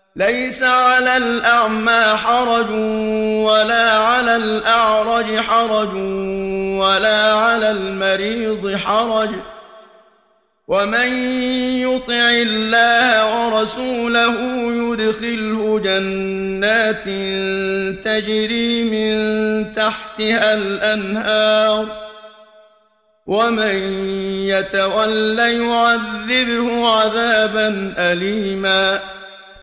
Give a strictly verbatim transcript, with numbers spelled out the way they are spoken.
ليس على الأعمى حرج ولا على الأعرج حرج ولا على المريض حرج، ومن يطع الله ورسوله يدخله جنات تجري من تحتها الأنهار، ومن يتول يعذبه عذابا أليما.